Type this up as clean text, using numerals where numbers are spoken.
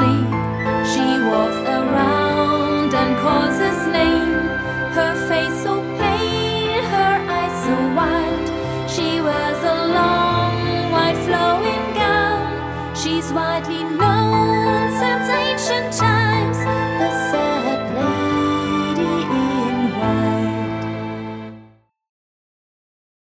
sleep. She walks around and calls his name, her face so pale.